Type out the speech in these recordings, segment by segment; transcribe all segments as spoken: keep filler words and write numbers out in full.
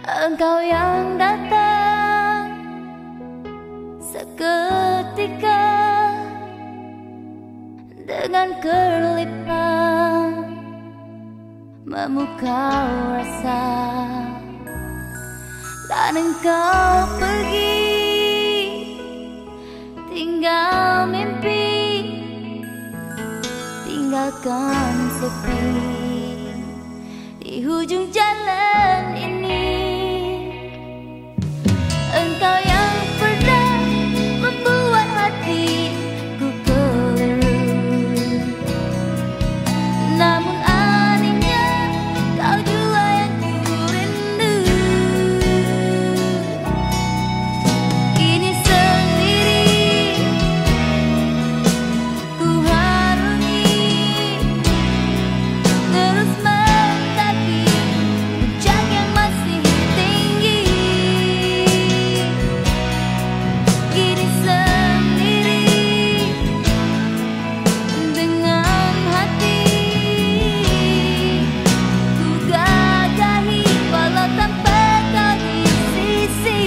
Engkau yang datang seketika dengan kerlipan memukau rasa, dan engkau pergi tinggal mimpi, tinggalkan sepi di hujung jalan ini. Engkau yang pernah membuat hatiku keliru, namun anehnya kau jua yang ku rindu. Kini sendiri ku harungi, terus mendaki puncak yang masih tinggi. Kini sendiri dengan hati ku gagahi, walau tanpa kau di sisi.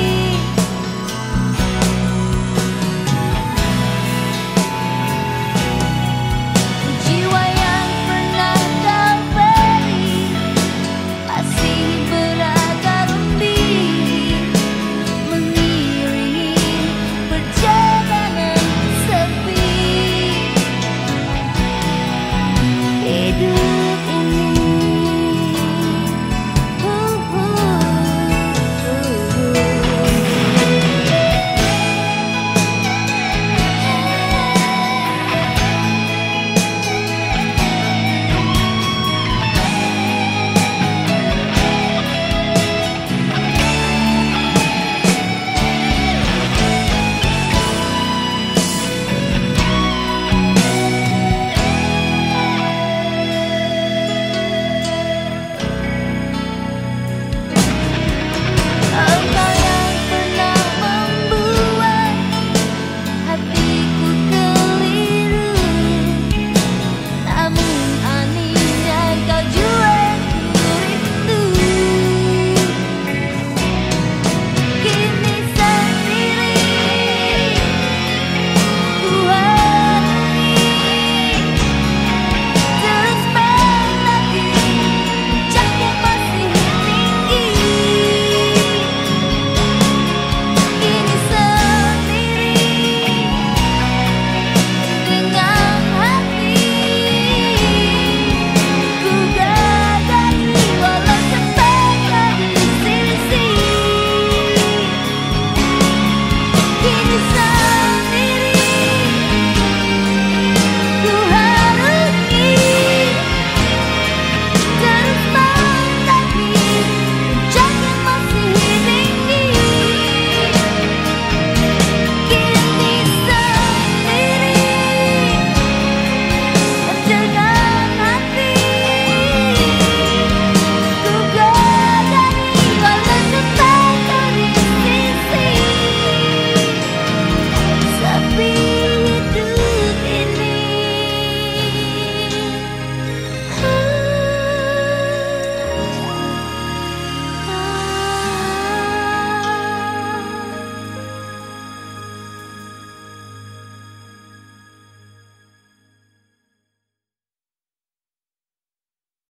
Jiwa yang pernah kau beri masih beragam umbi, mengiringi perjalanan sepi hidup.